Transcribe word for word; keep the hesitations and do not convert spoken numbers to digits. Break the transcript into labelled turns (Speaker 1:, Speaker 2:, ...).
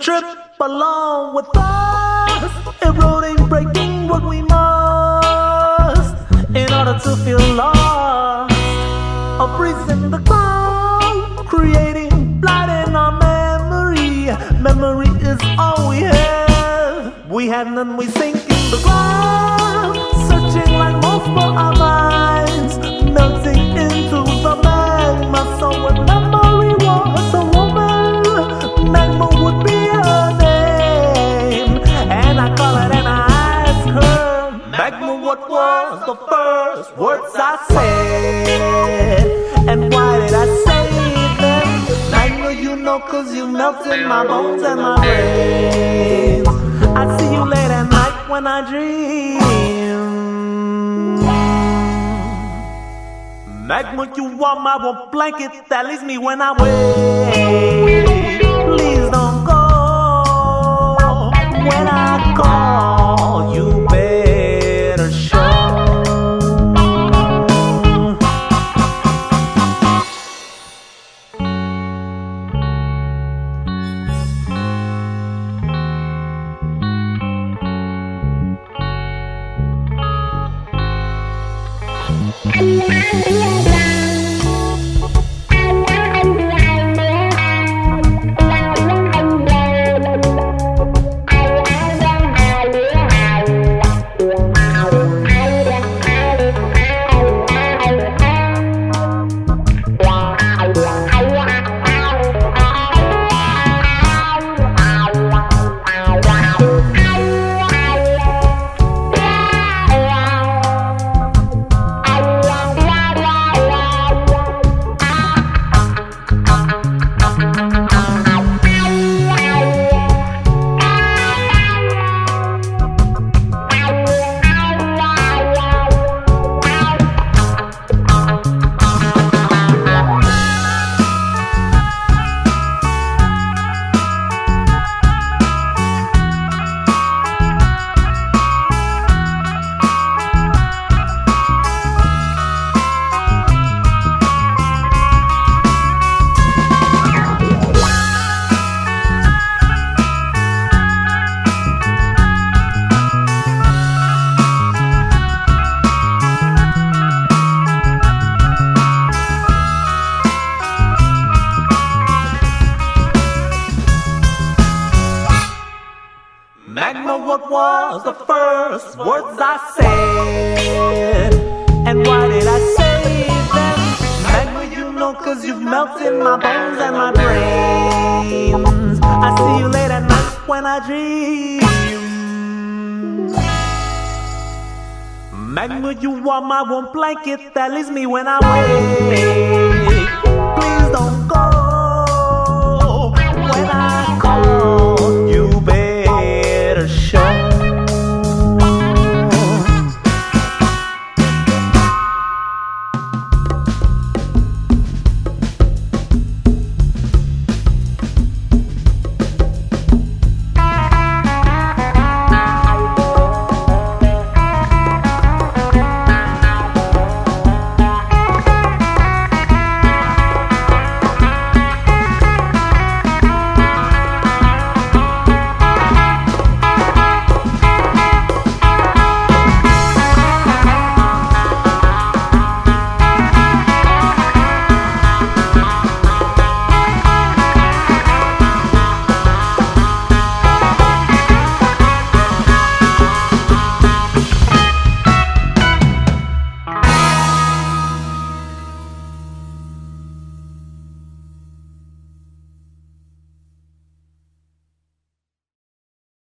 Speaker 1: trip along with us, eroding, breaking what we must in order to feel lost. A breeze in the cloud, creating light in our memory. Memory is all we have. We have none, we sink in the ground, searching like moths for our minds, melting into the magma. So when memory was a woman, magma would be her name. And I call it and I ask her, Magma, what was the first words I said? And why did I say them? Magma, you know, cause you melted my bones and my brains. I see you late at night when I dream. Magma, you are my warm blanket that leaves me when I wake. Please don't go when I call. You better show. Magma, what was the first words I said? And why did I say them? Magma, you know, cause you've melted my bones and my brains. I see you late at night when I dream. Magma, you are my warm blanket that leaves me when I wake. Please don't